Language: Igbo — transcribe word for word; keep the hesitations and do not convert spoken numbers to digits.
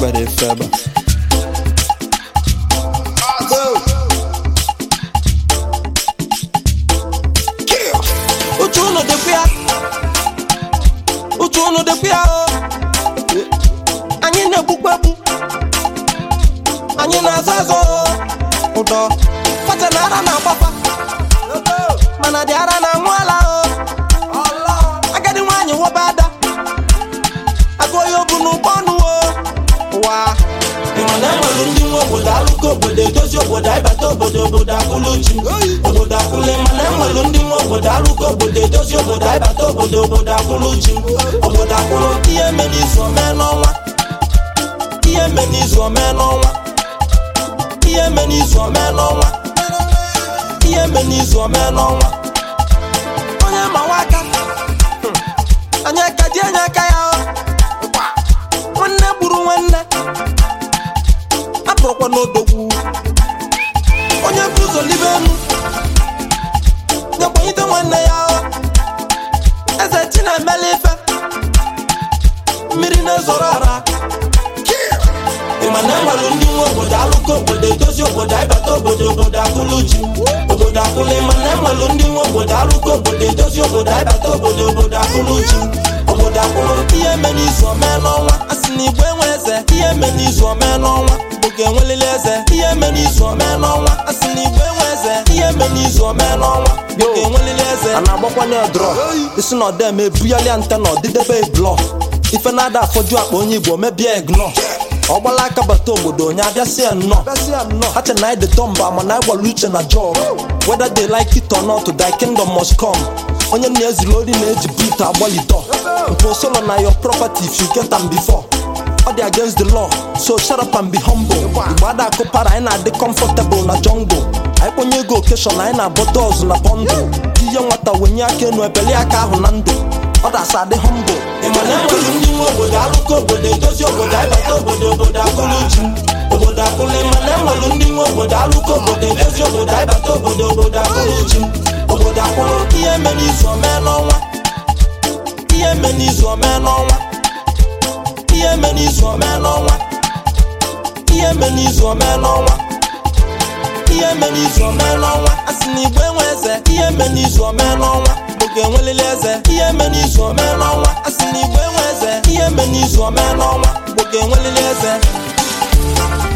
Everybody feber. Uchu no de pia. Uchu no de pia. Anyị na-egbukwebu. Anyị na-azazo. Udo. Fata na ara na-agbafa. Mana dị ara na nwala o. Agadi nwaanyị wobada. Agoyo bụ n'ụgbọnụ o. Wa. Ịmana enwere ndị nwe obodo alụkọ obodo edozi obodo ịbata obodo obodo akụluchi. Obodo akụle mana enwere ndị nwe obodo alụkọ obodo edozi obodo ịbata obodo obodo akụluchi. Obodo akụlu ihe eme n'izu ome n'ọnwa. Ihe eme n'izu ome n'ọnwa. Ihe eme n'izu ome n'ọnwa. Ihe eme n'izu ome n'ọnwa. Onye ma waka. Anyị aka dị anyị aka ya o. Nwanne gburu nwanne. Apụrụkwa n'odogwu. Onye bụ ụzọ libe enu. Nyekwanyite nwanne ya o. Eze chi na-emeli ife. Mmiri na-ezoro ara. Ịmana enwere ndị nwe obodo alụkọ obodo edozi obodo ịbata obodo obodo akụluchi. Obodo akụlu ịmana enwere ndị nwe obodo alụkọ obodo edozi obodo ịbata obodo obodo akụluchi. Obodo akụlu ihe eme n'izu ome n'ọnwa. Asị na Igbo enwe eze ihe eme n'izu ome n'ọnwa. Igbo ga-enwelili eze ihe eme n'izu ome n'ọnwa. Asị na Igbo enwe eze ihe eme n'izu ome n'ọnwa. Igbo ga-enwelili eze. A na-agbakwa n'edrọ. Isi na ọdem ebuyali ante na ọdịdebe blọ. Ife na-ada afọju akpa onye Igbo mebie ignọ. Ọgbala aka bata obodo onye abịasị nnọọ. Ha che na ịdị tọmba ma na ịgbara uche na jọg. Whether they like it or not, thy kingdom must come. Onye na-ezili ori na-eji beat agbalịtọ. Nke solo na your property if you get them before. All they against the law, so shut up and be humble. Igbo ada akụpara anyị na-adị comfortable na jungle. Anyị kponye ego occasion anyị na-abọ doors na bundle. Ihe nwata wenye aka enu ebeli aka ahụ na ndụ. Others are the humble. Ịmana enwere ndị nwe obodo alụkọ obodo edozi obodo ịbata obodo obodo akụluchi. Obodo akụlu ịmana enwere ndị nwe obodo alụkọ obodo edozi obodo ịbata obodo obodo akụluchi. Obodo akụlu ihe eme n'izu ome n'ọnwa. Ihe eme n'izu ome n'ọnwa. Ihe eme n'izu ome n'ọnwa. Ihe eme n'izu ome n'ọnwa. Ihe eme n'izu ome n'ọnwa. Asị na Igbo enwe eze ihe eme n'izu ome n'ọnwa. Igbo ga-enwelili eze ihe eme n'izu ome n'ọnwa. Asị na Igbo enwe eze ihe eme n'izu ome n'ọnwa. Igbo ga-enwelili eze.